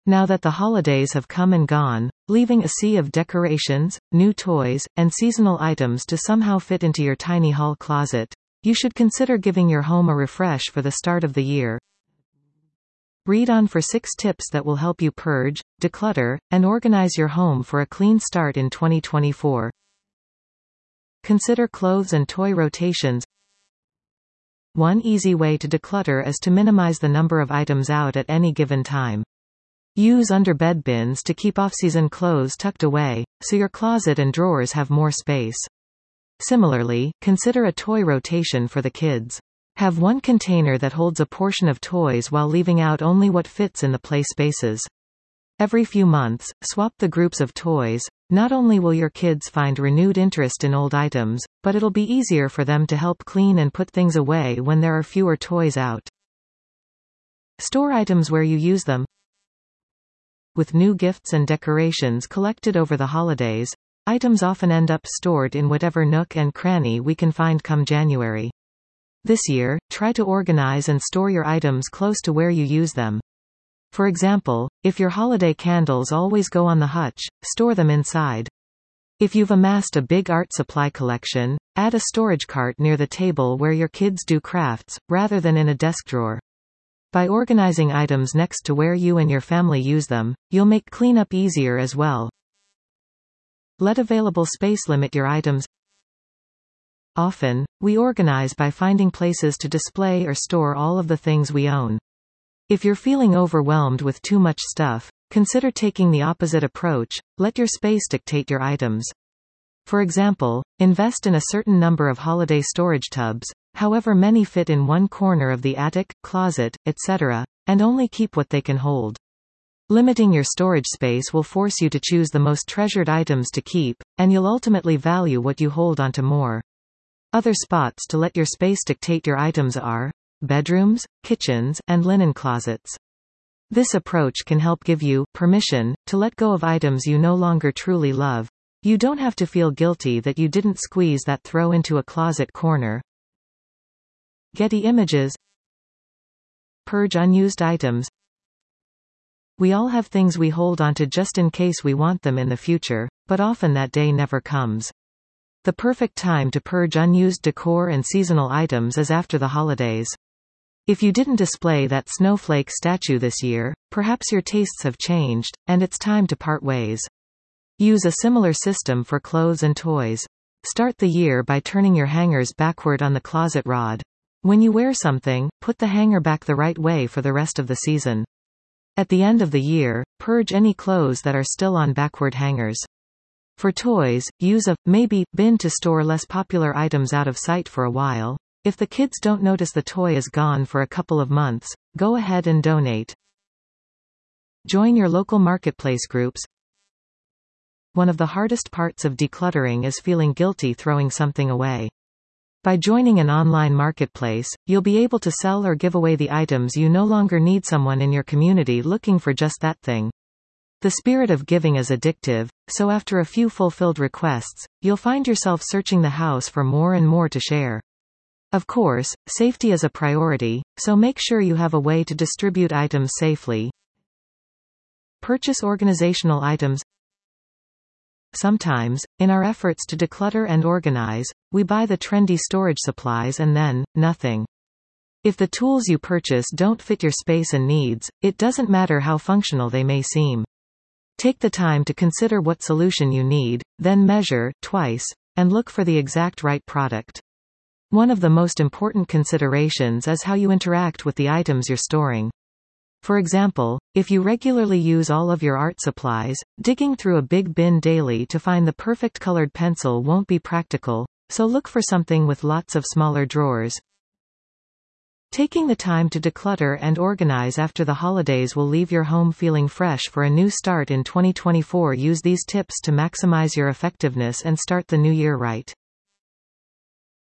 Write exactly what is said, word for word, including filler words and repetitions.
Now that the holidays have come and gone, leaving a sea of decorations, new toys, and seasonal items to somehow fit into your tiny hall closet, you should consider giving your home a refresh for the start of the year. Read on for six tips that will help you purge, declutter, and organize your home for a clean start in twenty twenty-four. Consider clothes and toy rotations. One easy way to declutter is to minimize the number of items out at any given time. Use under-bed bins to keep off-season clothes tucked away, so your closet and drawers have more space. Similarly, consider a toy rotation for the kids. Have one container that holds a portion of toys while leaving out only what fits in the play spaces. Every few months, swap the groups of toys. Not only will your kids find renewed interest in old items, but it'll be easier for them to help clean and put things away when there are fewer toys out. Store items where you use them. With new gifts and decorations collected over the holidays, items often end up stored in whatever nook and cranny we can find come January. This year, try to organize and store your items close to where you use them. For example, if your holiday candles always go on the hutch, store them inside. If you've amassed a big art supply collection, add a storage cart near the table where your kids do crafts, rather than in a desk drawer. By organizing items next to where you and your family use them, you'll make cleanup easier as well. Let available space limit your items. Often, we organize by finding places to display or store all of the things we own. If you're feeling overwhelmed with too much stuff, consider taking the opposite approach. Let your space dictate your items. For example, invest in a certain number of holiday storage tubs, however many fit in one corner of the attic, closet, et cetera, and only keep what they can hold. Limiting your storage space will force you to choose the most treasured items to keep, and you'll ultimately value what you hold onto more. Other spots to let your space dictate your items are bedrooms, kitchens, and linen closets. This approach can help give you permission to let go of items you no longer truly love. You don't have to feel guilty that you didn't squeeze that throw into a closet corner. Getty Images. Purge unused items. We all have things we hold onto just in case we want them in the future, but often that day never comes. The perfect time to purge unused decor and seasonal items is after the holidays. If you didn't display that snowflake statue this year, perhaps your tastes have changed, and it's time to part ways. Use a similar system for clothes and toys. Start the year by turning your hangers backward on the closet rod. When you wear something, put the hanger back the right way for the rest of the season. At the end of the year, purge any clothes that are still on backward hangers. For toys, use a maybe bin to store less popular items out of sight for a while. If the kids don't notice the toy is gone for a couple of months, go ahead and donate. Join your local marketplace groups. One of the hardest parts of decluttering is feeling guilty throwing something away. By joining an online marketplace, you'll be able to sell or give away the items you no longer need. Someone in your community looking for just that thing. The spirit of giving is addictive, so after a few fulfilled requests, you'll find yourself searching the house for more and more to share. Of course, safety is a priority, so make sure you have a way to distribute items safely. Purchase organizational items. Sometimes, in our efforts to declutter and organize, we buy the trendy storage supplies and then, nothing. If the tools you purchase don't fit your space and needs, it doesn't matter how functional they may seem. Take the time to consider what solution you need, then measure, twice, and look for the exact right product. One of the most important considerations is how you interact with the items you're storing. For example, if you regularly use all of your art supplies, digging through a big bin daily to find the perfect colored pencil won't be practical, so look for something with lots of smaller drawers. Taking the time to declutter and organize after the holidays will leave your home feeling fresh for a new start in twenty twenty-four. Use these tips to maximize your effectiveness and start the new year right.